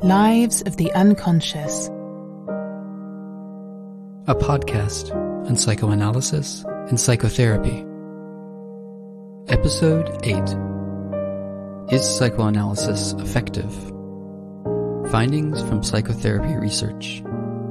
Lives of the Unconscious. A podcast on psychoanalysis and psychotherapy. Episode 8. Is psychoanalysis effective? Findings from psychotherapy research.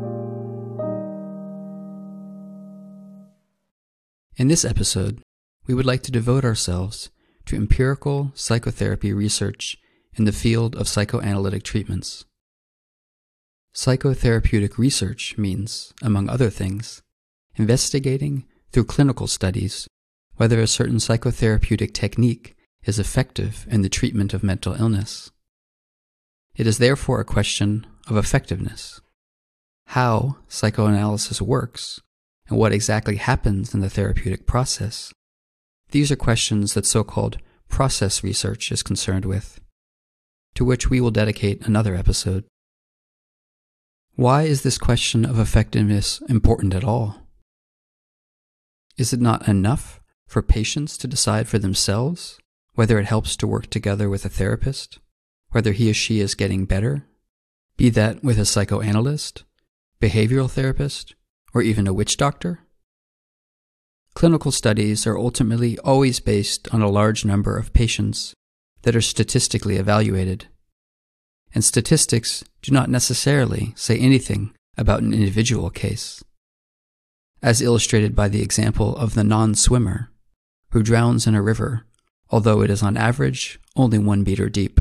In this episode, we would like to devote ourselves to empirical psychotherapy research in the field of psychoanalytic treatments. Psychotherapeutic research means, among other things, investigating through clinical studies whether a certain psychotherapeutic technique is effective in the treatment of mental illness. It is therefore a question of effectiveness. How psychoanalysis works and what exactly happens in the therapeutic process. These are questions that so-called process research is concerned with, to which we will dedicate another episode. Why is this question of effectiveness important at all? Is it not enough for patients to decide for themselves whether it helps to work together with a therapist, whether he or she is getting better, be that with a psychoanalyst, behavioral therapist, or even a witch doctor? Clinical studies are ultimately always based on a large number of patients that are statistically evaluated. And statistics do not necessarily say anything about an individual case, as illustrated by the example of the non-swimmer who drowns in a river, although it is on average only 1 meter deep.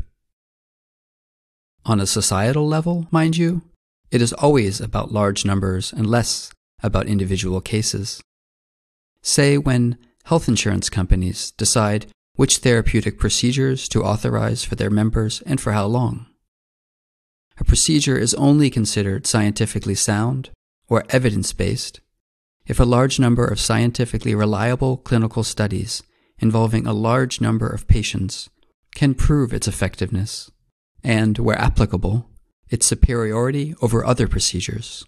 On a societal level, mind you, it is always about large numbers and less about individual cases. Say when health insurance companies decide which therapeutic procedures to authorize for their members and for how long. A procedure is only considered scientifically sound or evidence-based if a large number of scientifically reliable clinical studies involving a large number of patients can prove its effectiveness and, where applicable, its superiority over other procedures.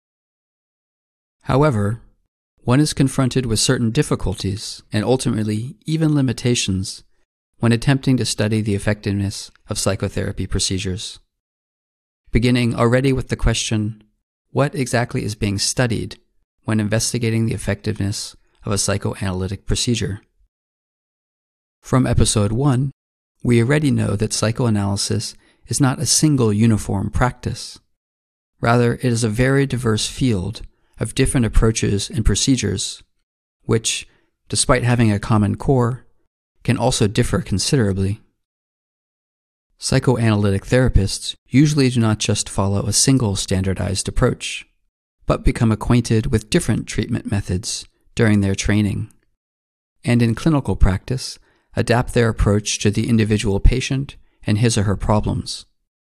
However, one is confronted with certain difficulties and ultimately even limitations when attempting to study the effectiveness of psychotherapy procedures. Beginning already with the question, what exactly is being studied when investigating the effectiveness of a psychoanalytic procedure? From episode 1, we already know that psychoanalysis is not a single uniform practice. Rather, it is a very diverse field of different approaches and procedures, which, despite having a common core, can also differ considerably. Psychoanalytic therapists usually do not just follow a single standardized approach, but become acquainted with different treatment methods during their training, and in clinical practice, adapt their approach to the individual patient and his or her problems.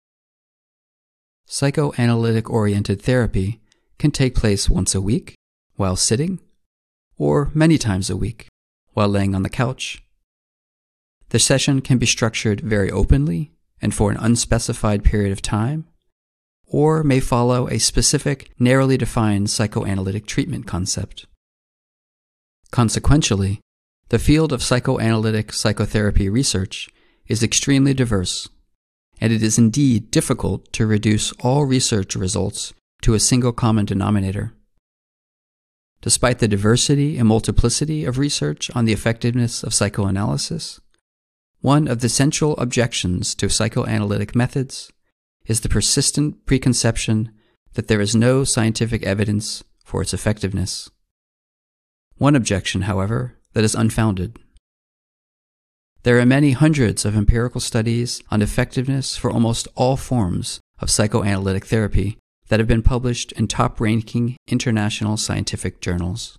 Psychoanalytic-oriented therapy can take place once a week while sitting, or many times a week while laying on the couch. The session can be structured very openly and for an unspecified period of time, or may follow a specific, narrowly defined psychoanalytic treatment concept. Consequentially, the field of psychoanalytic psychotherapy research is extremely diverse, and it is indeed difficult to reduce all research results to a single common denominator. Despite the diversity and multiplicity of research on the effectiveness of psychoanalysis, one of the central objections to psychoanalytic methods is the persistent preconception that there is no scientific evidence for its effectiveness. One objection, however, that is unfounded. There are many hundreds of empirical studies on effectiveness for almost all forms of psychoanalytic therapy that have been published in top-ranking international scientific journals.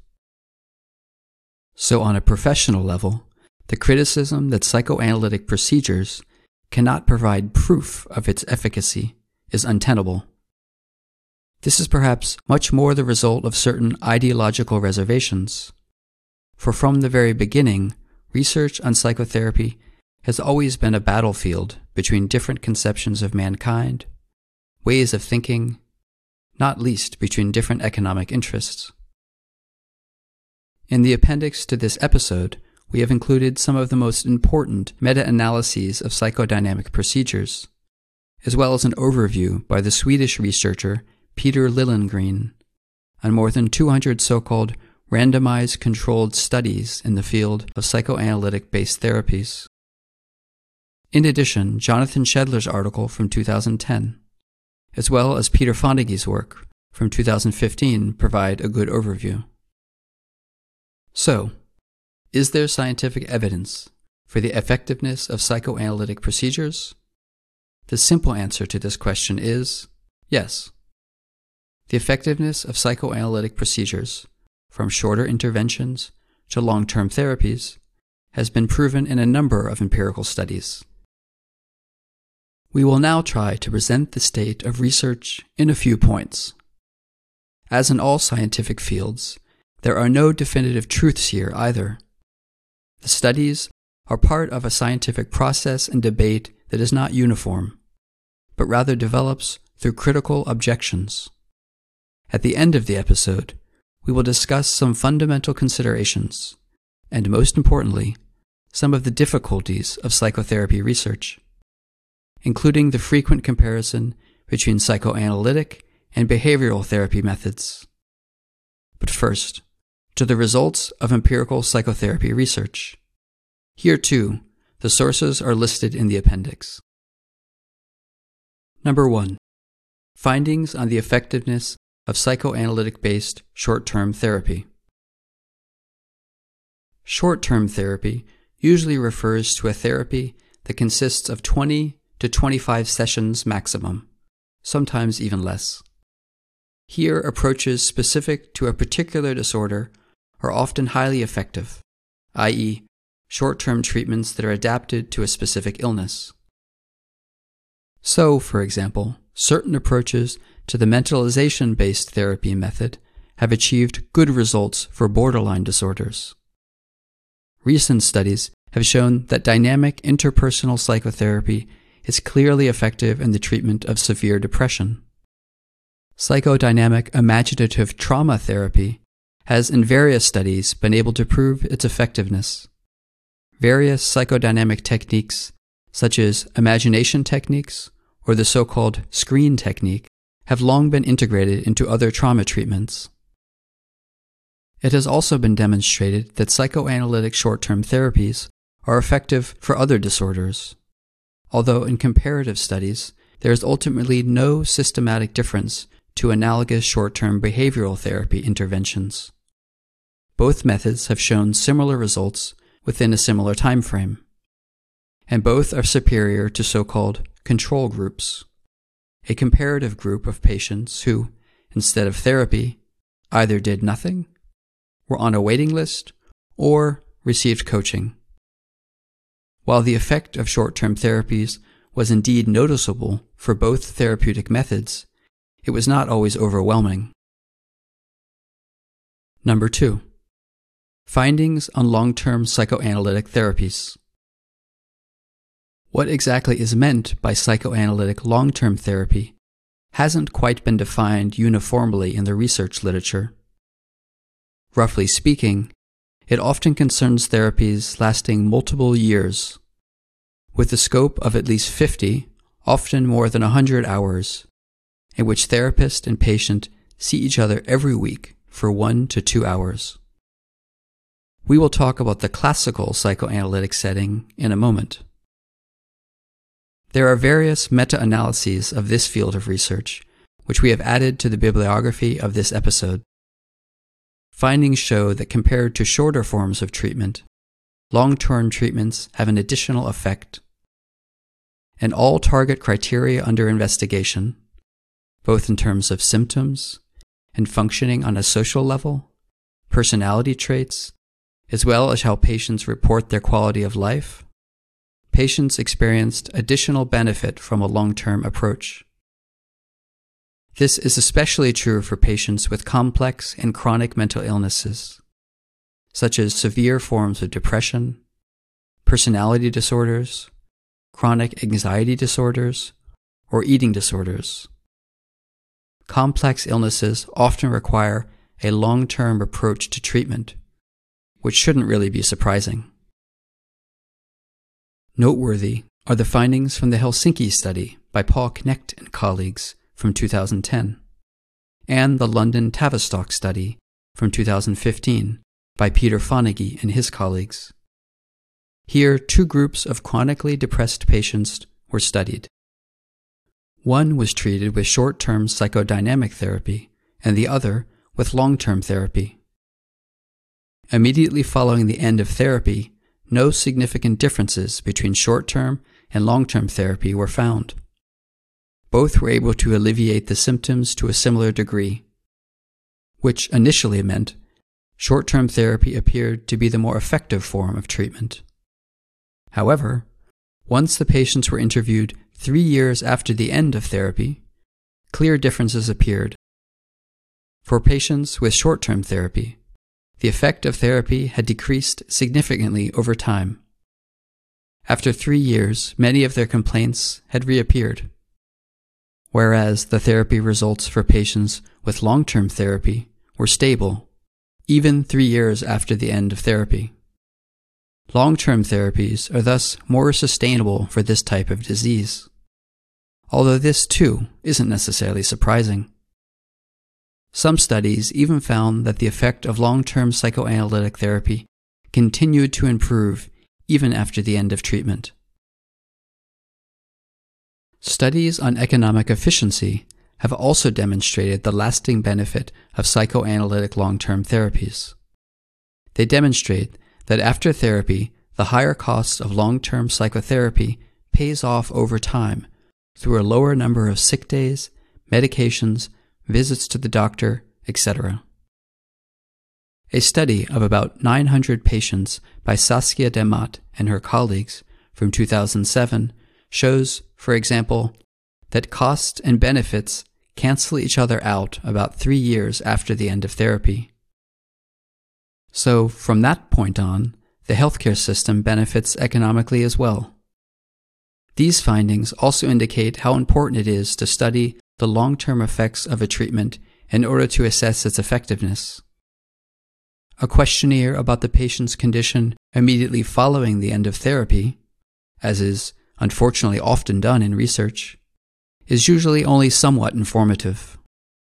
So on a professional level, the criticism that psychoanalytic procedures cannot provide proof of its efficacy is untenable. This is perhaps much more the result of certain ideological reservations, for from the very beginning, research on psychotherapy has always been a battlefield between different conceptions of mankind, ways of thinking, not least between different economic interests. In the appendix to this episode, we have included some of the most important meta-analyses of psychodynamic procedures, as well as an overview by the Swedish researcher Peter Lillengreen on more than 200 so-called randomized controlled studies in the field of psychoanalytic-based therapies. In addition, Jonathan Shedler's article from 2010, as well as Peter Fonagy's work from 2015, provide a good overview. So, is there scientific evidence for the effectiveness of psychoanalytic procedures? The simple answer to this question is yes. The effectiveness of psychoanalytic procedures, from shorter interventions to long-term therapies, has been proven in a number of empirical studies. We will now try to present the state of research in a few points. As in all scientific fields, there are no definitive truths here either. The studies are part of a scientific process and debate that is not uniform, but rather develops through critical objections. At the end of the episode, we will discuss some fundamental considerations, and most importantly, some of the difficulties of psychotherapy research, including the frequent comparison between psychoanalytic and behavioral therapy methods. But first, to the results of empirical psychotherapy research. Here too, the sources are listed in the appendix. Number 1. Findings on the effectiveness of psychoanalytic-based short-term therapy. Short-term therapy usually refers to a therapy that consists of 20 to 25 sessions maximum, sometimes even less. Here, approaches specific to a particular disorder are often highly effective, i.e., short-term treatments that are adapted to a specific illness. So, for example, certain approaches to the mentalization-based therapy method have achieved good results for borderline disorders. Recent studies have shown that dynamic interpersonal psychotherapy is clearly effective in the treatment of severe depression. Psychodynamic imaginative trauma therapy has in various studies been able to prove its effectiveness. Various psychodynamic techniques, such as imagination techniques or the so-called screen technique, have long been integrated into other trauma treatments. It has also been demonstrated that psychoanalytic short-term therapies are effective for other disorders, although in comparative studies there is ultimately no systematic difference to analogous short-term behavioral therapy interventions. Both methods have shown similar results within a similar time frame, and both are superior to so-called control groups, a comparative group of patients who, instead of therapy, either did nothing, were on a waiting list, or received coaching. While the effect of short-term therapies was indeed noticeable for both therapeutic methods, it was not always overwhelming. Number 2. Findings on long-term psychoanalytic therapies. What exactly is meant by psychoanalytic long-term therapy hasn't quite been defined uniformly in the research literature. Roughly speaking, it often concerns therapies lasting multiple years, with the scope of at least 50, often more than 100 hours, in which therapist and patient see each other every week for 1 to 2 hours. We will talk about the classical psychoanalytic setting in a moment. There are various meta-analyses of this field of research, which we have added to the bibliography of this episode. Findings show that compared to shorter forms of treatment, long-term treatments have an additional effect. And all target criteria under investigation, both in terms of symptoms and functioning on a social level, personality traits, as well as how patients report their quality of life, patients experienced additional benefit from a long-term approach. This is especially true for patients with complex and chronic mental illnesses, such as severe forms of depression, personality disorders, chronic anxiety disorders, or eating disorders. Complex illnesses often require a long-term approach to treatment, which shouldn't really be surprising. Noteworthy are the findings from the Helsinki study by Paul Knecht and colleagues from 2010, and the London Tavistock study from 2015 by Peter Fonagy and his colleagues. Here, 2 groups of chronically depressed patients were studied. One was treated with short-term psychodynamic therapy, and the other with long-term therapy. Immediately following the end of therapy, no significant differences between short-term and long-term therapy were found. Both were able to alleviate the symptoms to a similar degree, which initially meant short-term therapy appeared to be the more effective form of treatment. However, once the patients were interviewed 3 years after the end of therapy, clear differences appeared. For patients with short-term therapy, the effect of therapy had decreased significantly over time. After 3 years, many of their complaints had reappeared, whereas the therapy results for patients with long-term therapy were stable, even 3 years after the end of therapy. Long-term therapies are thus more sustainable for this type of disease, although this too isn't necessarily surprising. Some studies even found that the effect of long-term psychoanalytic therapy continued to improve even after the end of treatment. Studies on economic efficiency have also demonstrated the lasting benefit of psychoanalytic long-term therapies. They demonstrate that after therapy, the higher cost of long-term psychotherapy pays off over time through a lower number of sick days, medications, visits to the doctor, etc. A study of about 900 patients by Saskia Demat and her colleagues from 2007 shows, for example, that costs and benefits cancel each other out about 3 years after the end of therapy. So, from that point on, the healthcare system benefits economically as well. These findings also indicate how important it is to study the long-term effects of a treatment in order to assess its effectiveness. A questionnaire about the patient's condition immediately following the end of therapy, as is unfortunately often done in research, is usually only somewhat informative.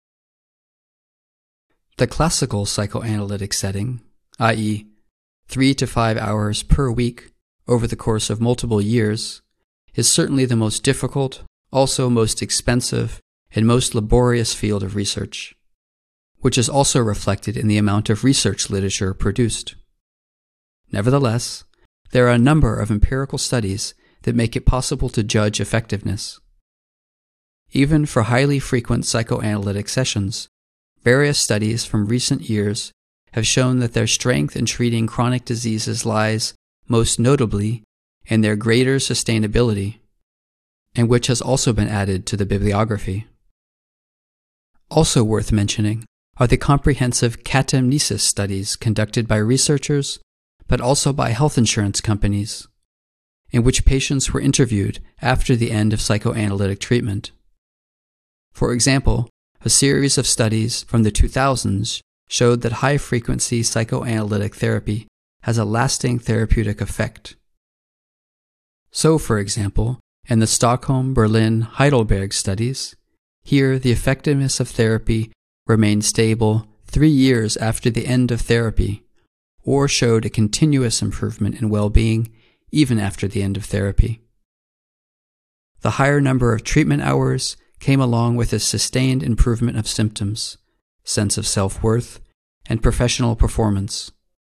The classical psychoanalytic setting, i.e., 3 to 5 hours per week over the course of multiple years, is certainly the most difficult, also most expensive, and most laborious field of research, which is also reflected in the amount of research literature produced. Nevertheless, there are a number of empirical studies that make it possible to judge effectiveness. Even for highly frequent psychoanalytic sessions, various studies from recent years have shown that their strength in treating chronic diseases lies, most notably, in their greater sustainability, and which has also been added to the bibliography. Also worth mentioning are the comprehensive catamnesis studies conducted by researchers, but also by health insurance companies, in which patients were interviewed after the end of psychoanalytic treatment. For example, a series of studies from the 2000s showed that high-frequency psychoanalytic therapy has a lasting therapeutic effect. So, for example, in the Stockholm, Berlin, Heidelberg studies, here the effectiveness of therapy remained stable 3 years after the end of therapy, or showed a continuous improvement in well-being even after the end of therapy. The higher number of treatment hours came along with a sustained improvement of symptoms, sense of self-worth, and professional performance.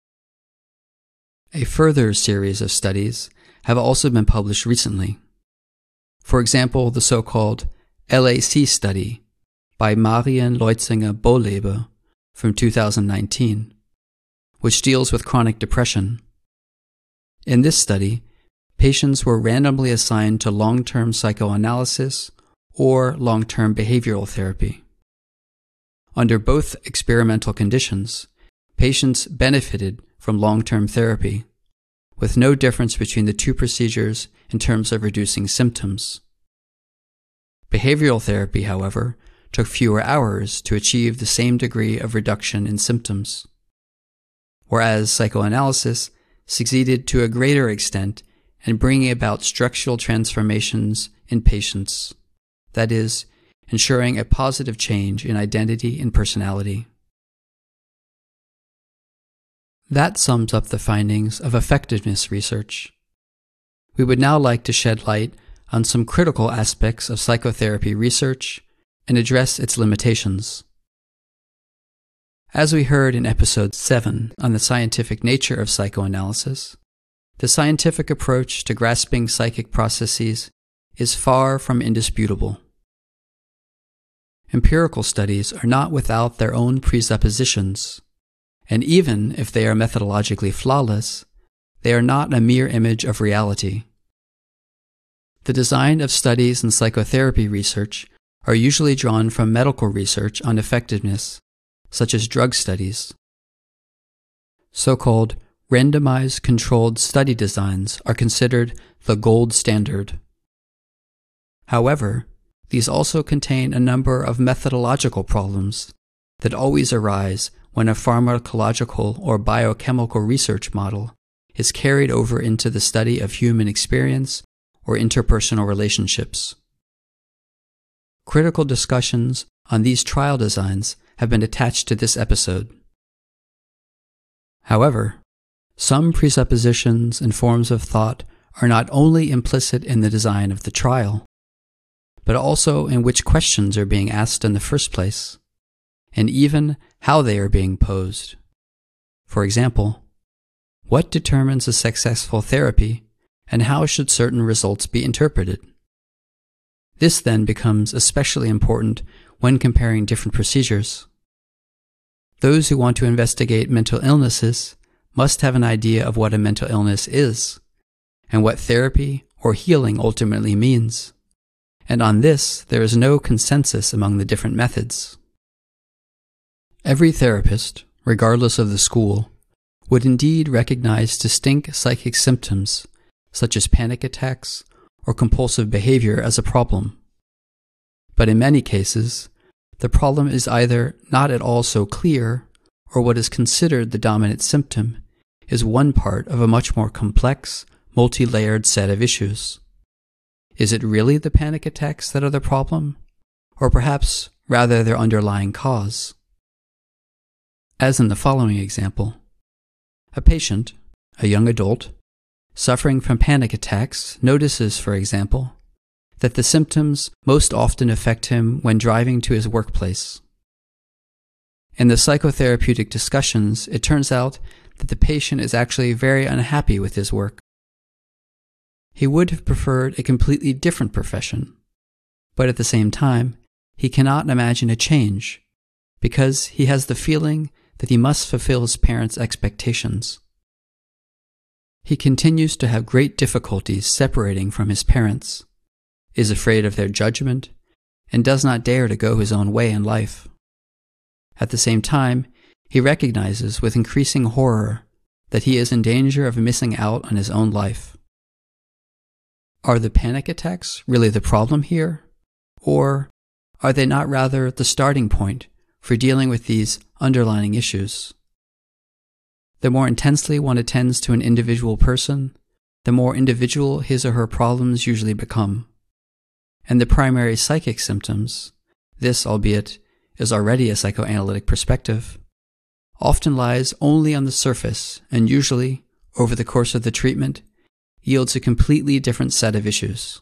A further series of studies have also been published recently. For example, the so-called LAC study by Marian Leutzinger-Bohlebe from 2019, which deals with chronic depression. In this study, patients were randomly assigned to long-term psychoanalysis or long-term behavioral therapy. Under both experimental conditions, patients benefited from long-term therapy, with no difference between the two procedures in terms of reducing symptoms. Behavioral therapy, however, took fewer hours to achieve the same degree of reduction in symptoms, whereas psychoanalysis succeeded to a greater extent in bringing about structural transformations in patients that is, ensuring a positive change in identity and personality. That sums up the findings of effectiveness research. We would now like to shed light on some critical aspects of psychotherapy research and address its limitations. As we heard in episode 7 on the scientific nature of psychoanalysis, the scientific approach to grasping psychic processes is far from indisputable. Empirical studies are not without their own presuppositions, and even if they are methodologically flawless, they are not a mere image of reality. The design of studies in psychotherapy research are usually drawn from medical research on effectiveness, such as drug studies. So-called randomized controlled study designs are considered the gold standard. However, these also contain a number of methodological problems that always arise when a pharmacological or biochemical research model is carried over into the study of human experience or interpersonal relationships. Critical discussions on these trial designs have been attached to this episode. However, some presuppositions and forms of thought are not only implicit in the design of the trial, but also in which questions are being asked in the first place, and even how they are being posed. For example, what determines a successful therapy, and how should certain results be interpreted? This then becomes especially important when comparing different procedures. Those who want to investigate mental illnesses must have an idea of what a mental illness is, and what therapy or healing ultimately means. And on this, there is no consensus among the different methods. Every therapist, regardless of the school, would indeed recognize distinct psychic symptoms, such as panic attacks or compulsive behavior, as a problem. But in many cases, the problem is either not at all so clear, or what is considered the dominant symptom is one part of a much more complex, multi-layered set of issues. Is it really the panic attacks that are the problem, or perhaps rather their underlying cause? As in the following example, a patient, a young adult, suffering from panic attacks notices, for example, that the symptoms most often affect him when driving to his workplace. In the psychotherapeutic discussions, it turns out that the patient is actually very unhappy with his work. He would have preferred a completely different profession, but at the same time, he cannot imagine a change because he has the feeling that he must fulfill his parents' expectations. He continues to have great difficulties separating from his parents, is afraid of their judgment, and does not dare to go his own way in life. At the same time, he recognizes with increasing horror that he is in danger of missing out on his own life. Are the panic attacks really the problem here? Or are they not rather the starting point for dealing with these underlying issues? The more intensely one attends to an individual person, the more individual his or her problems usually become. And the primary psychic symptoms, this albeit is already a psychoanalytic perspective, often lies only on the surface and usually, over the course of the treatment, yields a completely different set of issues.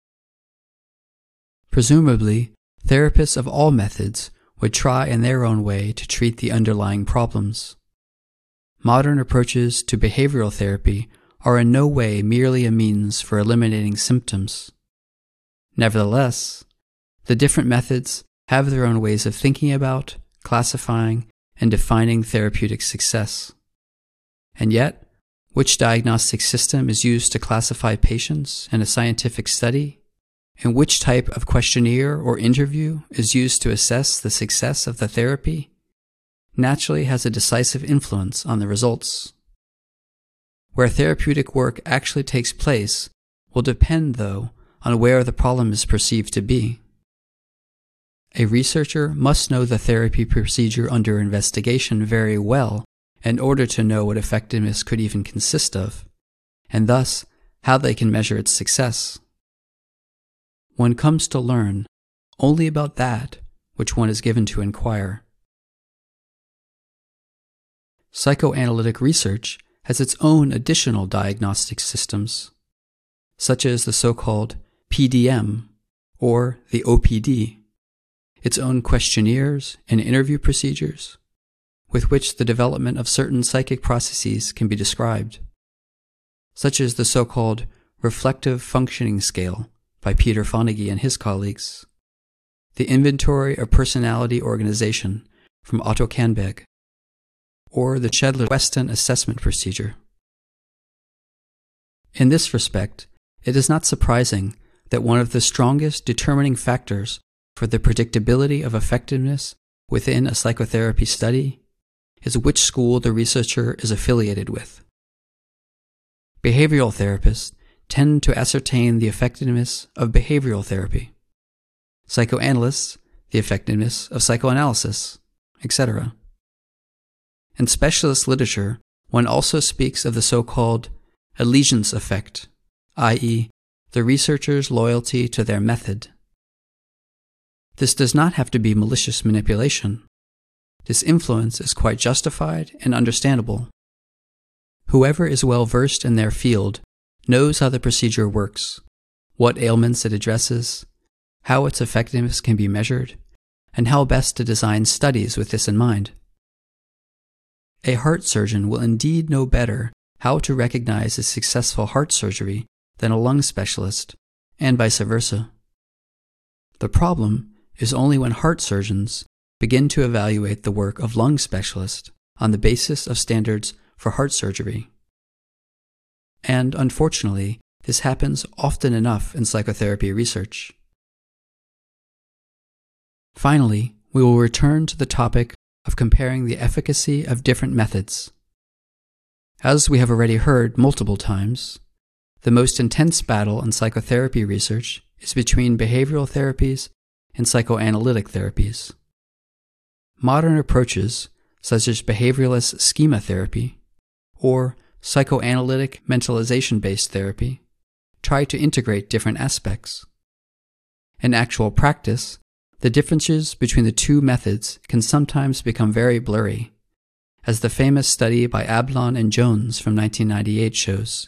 Presumably, therapists of all methods would try in their own way to treat the underlying problems. Modern approaches to behavioral therapy are in no way merely a means for eliminating symptoms. Nevertheless, the different methods have their own ways of thinking about, classifying, and defining therapeutic success. And yet, which diagnostic system is used to classify patients in a scientific study, and which type of questionnaire or interview is used to assess the success of the therapy, naturally has a decisive influence on the results. Where therapeutic work actually takes place will depend, though, on where the problem is perceived to be. A researcher must know the therapy procedure under investigation very well in order to know what effectiveness could even consist of, and thus how they can measure its success. One comes to learn only about that which one is given to inquire. Psychoanalytic research has its own additional diagnostic systems, such as the so-called PDM or the OPD, its own questionnaires and interview procedures, with which the development of certain psychic processes can be described, such as the so-called Reflective Functioning Scale by Peter Fonagy and his colleagues, the Inventory of Personality Organization from Otto Kahnbeck, or the Shedler-Weston Assessment Procedure. In this respect, it is not surprising that one of the strongest determining factors for the predictability of effectiveness within a psychotherapy study is which school the researcher is affiliated with. Behavioral therapists tend to ascertain the effectiveness of behavioral therapy, psychoanalysts the effectiveness of psychoanalysis, etc. In specialist literature, one also speaks of the so-called allegiance effect, i.e., the researcher's loyalty to their method. This does not have to be malicious manipulation. This influence is quite justified and understandable. Whoever is well versed in their field knows how the procedure works, what ailments it addresses, how its effectiveness can be measured, and how best to design studies with this in mind. A heart surgeon will indeed know better how to recognize a successful heart surgery than a lung specialist, and vice versa. The problem is only when heart surgeons begin to evaluate the work of lung specialists on the basis of standards for heart surgery. And unfortunately, this happens often enough in psychotherapy research. Finally, we will return to the topic of comparing the efficacy of different methods. As we have already heard multiple times, the most intense battle in psychotherapy research is between behavioral therapies and psychoanalytic therapies. Modern approaches, such as behavioralist schema therapy or psychoanalytic mentalization-based therapy, try to integrate different aspects. In actual practice, the differences between the two methods can sometimes become very blurry, as the famous study by Ablon and Jones from 1998 shows.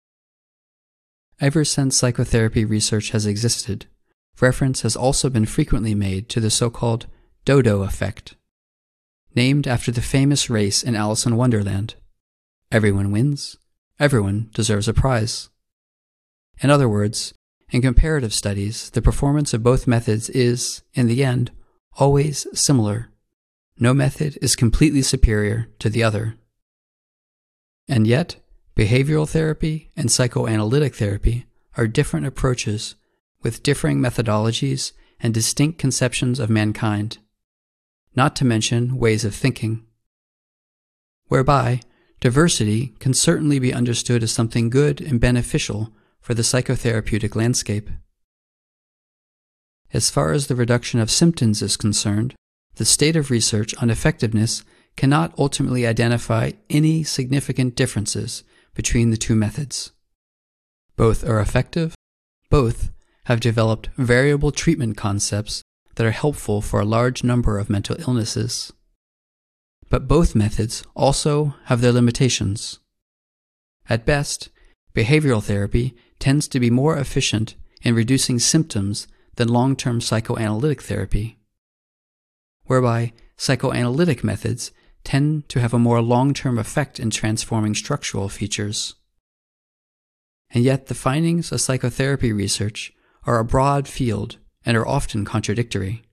Ever since psychotherapy research has existed, reference has also been frequently made to the so-called dodo effect, named after the famous race in Alice in Wonderland. Everyone wins, everyone deserves a prize. In other words, in comparative studies, the performance of both methods is, in the end, always similar. No method is completely superior to the other. And yet, behavioral therapy and psychoanalytic therapy are different approaches with differing methodologies and distinct conceptions of mankind, not to mention ways of thinking, whereby diversity can certainly be understood as something good and beneficial for the psychotherapeutic landscape. As far as the reduction of symptoms is concerned, the state of research on effectiveness cannot ultimately identify any significant differences between the two methods. Both are effective, both have developed variable treatment concepts that are helpful for a large number of mental illnesses. But both methods also have their limitations. At best, behavioral therapy tends to be more efficient in reducing symptoms than long-term psychoanalytic therapy, whereby psychoanalytic methods tend to have a more long-term effect in transforming structural features. And yet the findings of psychotherapy research are a broad field and are often contradictory.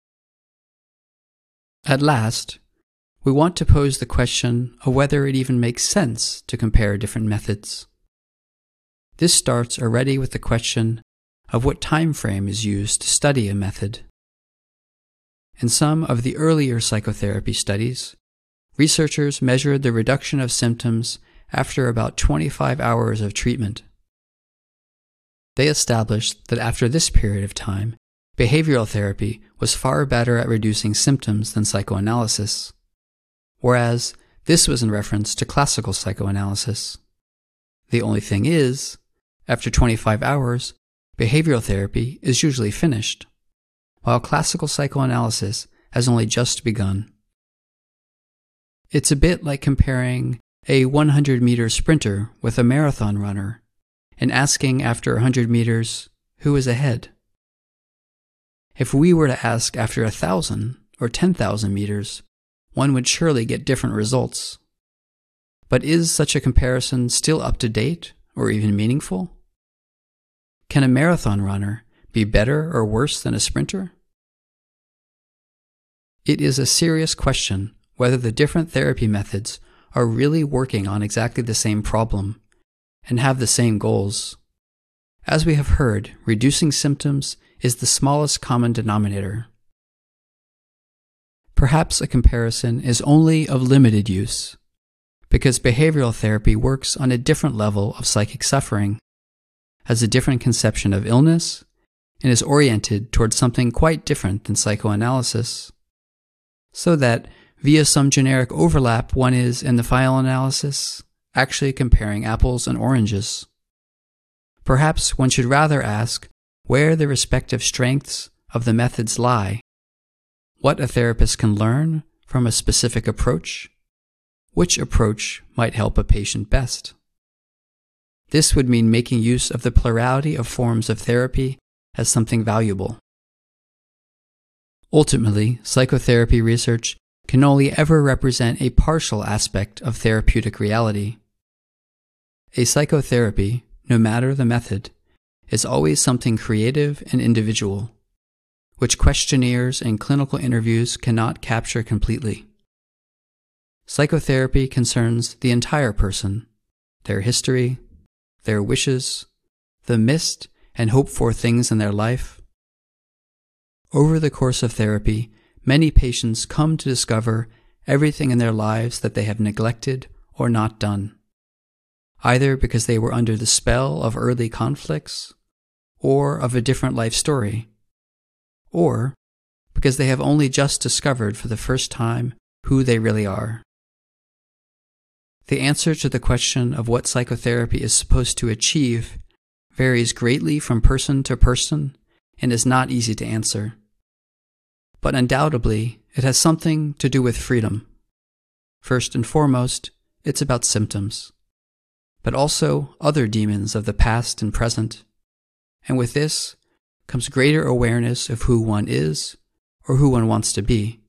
At last, we want to pose the question of whether it even makes sense to compare different methods. This starts already with the question of what time frame is used to study a method. In some of the earlier psychotherapy studies, researchers measured the reduction of symptoms after about 25 hours of treatment. They established that after this period of time, behavioral therapy was far better at reducing symptoms than psychoanalysis, whereas this was in reference to classical psychoanalysis. The only thing is, after 25 hours, behavioral therapy is usually finished. while classical psychoanalysis has only just begun. It's a bit like comparing a 100-meter sprinter with a marathon runner and asking after 100 meters, who is ahead? If we were to ask after 1,000 or 10,000 meters, one would surely get different results. But is such a comparison still up to date or even meaningful? Can a marathon runner be better or worse than a sprinter? It is a serious question whether the different therapy methods are really working on exactly the same problem and have the same goals. As we have heard, reducing symptoms is the smallest common denominator. Perhaps a comparison is only of limited use, because behavioral therapy works on a different level of psychic suffering, has a different conception of illness, and is oriented towards something quite different than psychoanalysis, so that via some generic overlap one is, in the final analysis, actually comparing apples and oranges. Perhaps one should rather ask where the respective strengths of the methods lie, what a therapist can learn from a specific approach, which approach might help a patient best. This would mean making use of the plurality of forms of therapy as something valuable. Ultimately, psychotherapy research can only ever represent a partial aspect of therapeutic reality. A psychotherapy, no matter the method, is always something creative and individual, which questionnaires and clinical interviews cannot capture completely. Psychotherapy concerns the entire person, their history, their wishes, the missed and hoped for things in their life. Over the course of therapy, many patients come to discover everything in their lives that they have neglected or not done, either because they were under the spell of early conflicts or of a different life story, or because they have only just discovered for the first time who they really are. The answer to the question of what psychotherapy is supposed to achieve varies greatly from person to person and is not easy to answer. But undoubtedly, it has something to do with freedom. First and foremost, it's about symptoms, but also other demons of the past and present. And with this comes greater awareness of who one is or who one wants to be.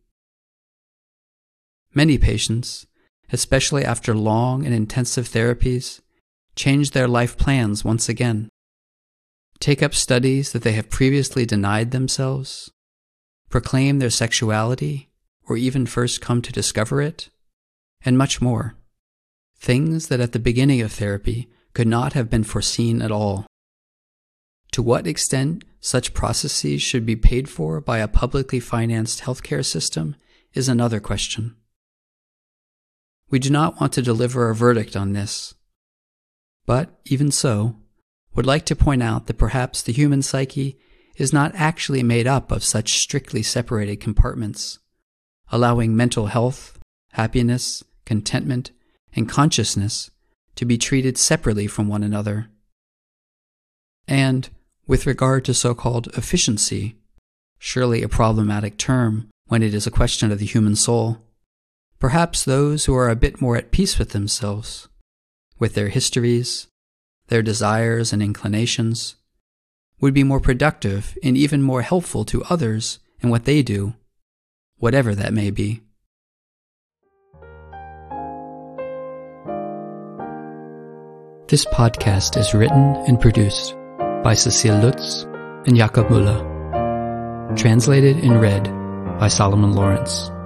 Many patients, especially after long and intensive therapies, change their life plans once again, take up studies that they have previously denied themselves, proclaim their sexuality, or even first come to discover it, and much more. Things that at the beginning of therapy could not have been foreseen at all. To what extent such processes should be paid for by a publicly financed healthcare system is another question. We do not want to deliver a verdict on this, but even so, would like to point out that perhaps the human psyche is not actually made up of such strictly separated compartments, allowing mental health, happiness, contentment, and consciousness to be treated separately from one another. And, with regard to so-called efficiency, surely a problematic term when it is a question of the human soul, perhaps those who are a bit more at peace with themselves, with their histories, their desires and inclinations, would be more productive and even more helpful to others in what they do, whatever that may be. This podcast is written and produced by Cecile Lutz and Jakob Müller. Translated and read by Solomon Lawrence.